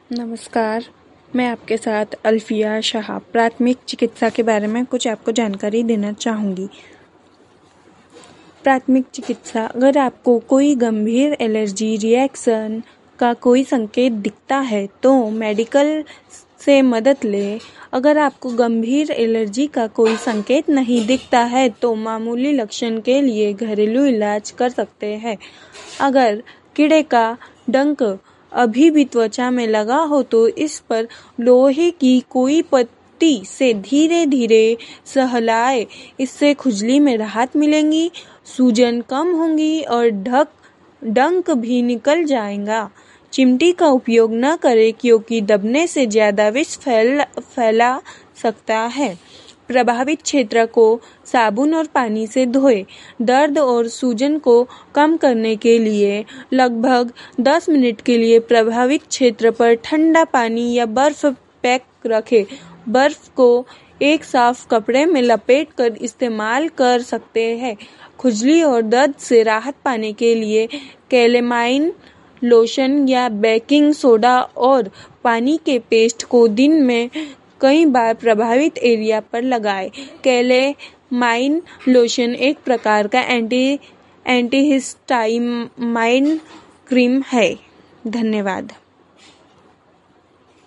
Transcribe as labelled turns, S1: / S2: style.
S1: नमस्कार, मैं आपके साथ अल्फिया शाह प्राथमिक चिकित्सा के बारे में कुछ आपको जानकारी देना चाहूँगी। प्राथमिक चिकित्सा, अगर आपको कोई गंभीर एलर्जी रिएक्शन का कोई संकेत दिखता है तो मेडिकल से मदद लें। अगर आपको गंभीर एलर्जी का कोई संकेत नहीं दिखता है तो मामूली लक्षण के लिए घरेलू इलाज कर सकते हैं। अगर कीड़े का डंक अभी भी त्वचा में लगा हो तो इस पर लोहे की कोई पट्टी से धीरे धीरे सहलाएं। इससे खुजली में राहत मिलेगी, सूजन कम होगी और डंक भी निकल जाएगा। चिमटी का उपयोग न करें क्योंकि दबने से ज्यादा विष फैला सकता है। प्रभावित क्षेत्र को साबुन और पानी से धोएं। दर्द और सूजन को कम करने के लिए लगभग 10 मिनट के लिए प्रभावित क्षेत्र पर ठंडा पानी या बर्फ पैक रखें। बर्फ को एक साफ कपड़े में लपेटकर इस्तेमाल कर सकते हैं। खुजली और दर्द से राहत पाने के लिए कैलेमाइन लोशन या बेकिंग सोडा और पानी के पेस्ट को दिन में कई बार प्रभावित एरिया पर लगाएं। कैलेमाइन लोशन एक प्रकार का एंटीहिस्टामाइन क्रीम है। धन्यवाद।